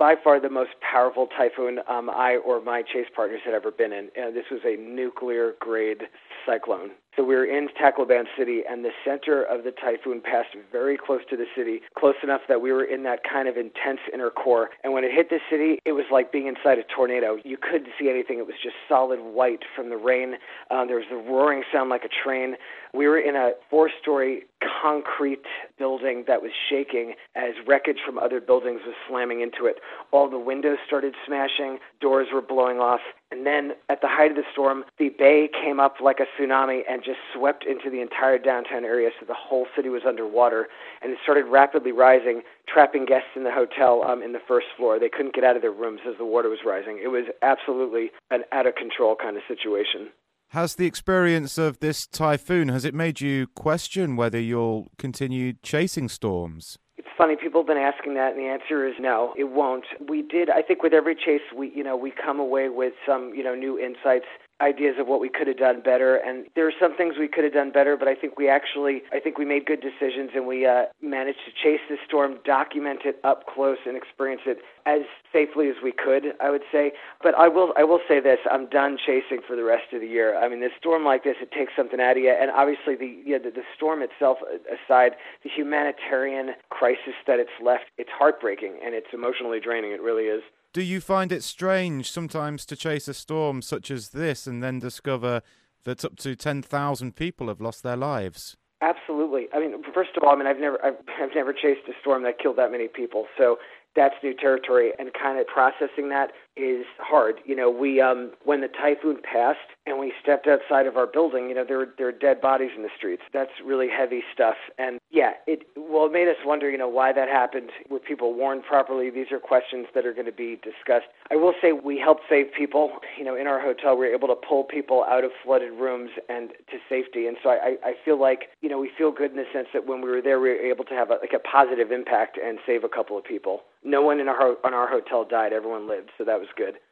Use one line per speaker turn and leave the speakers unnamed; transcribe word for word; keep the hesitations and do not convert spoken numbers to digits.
by far the most powerful typhoon um, I or my chase partners had ever been in. Uh, this was a nuclear-grade cyclone. So we were in Tacloban City, and the center of the typhoon passed very close to the city, close enough that we were in that kind of intense inner core. And when it hit the city, it was like being inside a tornado. You couldn't see anything. It was just solid white from the rain. Um, there was the roaring sound like a train. We were in a four-story concrete building that was shaking as wreckage from other buildings was slamming into it. All the windows started smashing, doors were blowing off, and then at the height of the storm, the bay came up like a tsunami and just swept into the entire downtown area, so the whole city was underwater, and it started rapidly rising, trapping guests in the hotel um, in the first floor. They couldn't get out of their rooms as the water was rising. It was absolutely an out-of-control kind of situation.
Has the experience of this typhoon, has it made you question whether you'll continue chasing storms?
It's funny, people have been asking that, and the answer is no, it won't. We did, I think with every chase, we, you know, we come away with some, you know, new insights, ideas of what we could have done better, and there are some things we could have done better, but I think we actually, I think we made good decisions, and we uh, managed to chase the storm, document it up close, and experience it as safely as we could, I would say. But I will, I will say this, I'm done chasing for the rest of the year. I mean, this storm like this, it takes something out of you, and obviously the, you know, the, the storm itself aside, the humanitarian crisis that it's left, it's heartbreaking, and it's emotionally draining, it really is.
Do you find it strange sometimes to chase a storm such as this and then discover that up to ten thousand people have lost their lives?
Absolutely. I mean, first of all, I mean, I've never, I've, I've never chased a storm that killed that many people, so that's new territory, and kind of processing that is hard. You know, we um, when the typhoon passed and we stepped outside of our building, you know, there were, there were dead bodies in the streets. That's really heavy stuff. And yeah, it well, it made us wonder, you know, why that happened. Were people warned properly? These are questions that are going to be discussed. I will say we helped save people. You know, in our hotel, we were able to pull people out of flooded rooms and to safety. And so I, I feel like, you know, we feel good in the sense that when we were there, we were able to have a, like a positive impact and save a couple of people. No one in our on our hotel died. Everyone lived, so that was good.